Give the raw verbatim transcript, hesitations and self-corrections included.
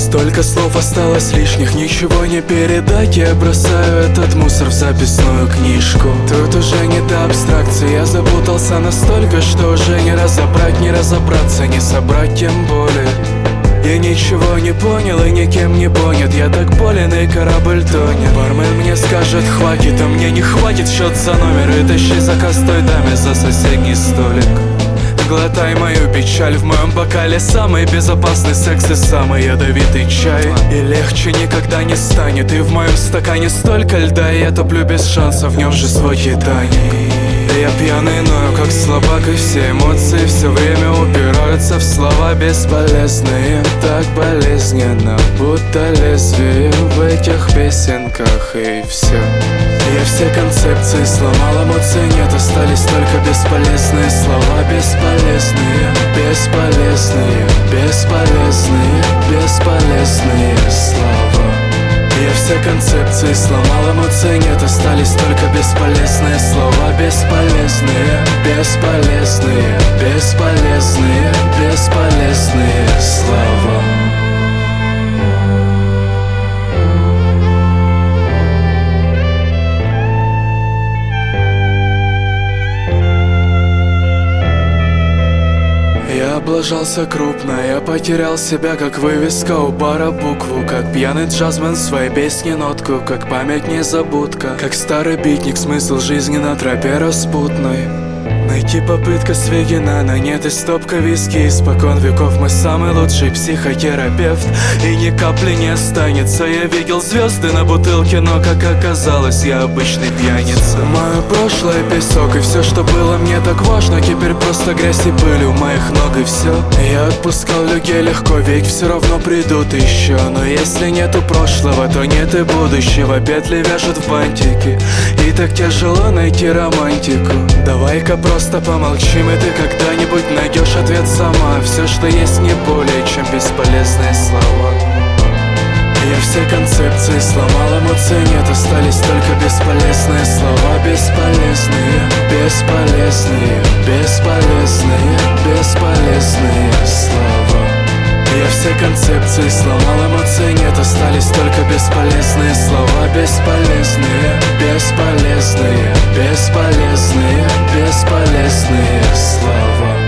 Столько слов осталось лишних, ничего не передать. Я бросаю этот мусор в записную книжку. Тут уже не до абстракции, я запутался настолько, что уже не разобрать, не разобраться, не собрать тем более. Я ничего не понял и никем не понят. Я так болен и корабль тонет. Бармен мне скажет хватит, а мне не хватит. Счет за номер и тащи заказ той даме за соседний столик. Глотай мою печаль, в моем бокале самый безопасный секс и самый ядовитый чай. И легче никогда не станет, и в моем стакане столько льда, и я топлю без шанса, в нем же свой Титаник. Я пьяный ною, как слабак, и все эмоции все время упираются в слова бесполезные. Так болезненно, будто лезвие в этих песенках, и все. Я все концепции сломал, эмоций нет, остались только бесполезные слова. Бесполезные, бесполезные, бесполезные, бесполезные слова. Я все концепции сломал, эмоций нет, остались только бесполезные слова. Бесполезные, бесполезные, бесполезные, бесполезные слова. Я облажался крупно, я потерял себя, как вывеска у бара букву. Как пьяный джазмен в своей песне нотку, как память незабудка. Как старый битник, смысл жизни на тропе распутной. Найти попытка Свегина, на нет и стопка виски. Испокон веков мой самый лучший психотерапевт. И ни капли не останется. Я видел звезды на бутылке, но как оказалось, я обычный пьяница. Мое прошлое песок, и все, что было мне так важно, теперь просто грязь и пыль у моих ног, и все. Я отпускал людей легко, ведь все равно придут еще. Но если нету прошлого, то нет и будущего. Петли вяжут в бантики, и так тяжело найти романтику. Давай-ка просто помолчим, и ты когда-нибудь найдешь ответ сама. Все, что есть, не более чем бесполезные слова. Я все концепции сломал, эмоций нет, остались только бесполезные слова. Бесполезные, бесполезные, бесполезные, бесполезные слова. Я все концепции сломал, эмоций нет, остались только бесполезные слова. Бесполезные, бесполезные, бесполезные, бесполезные слова.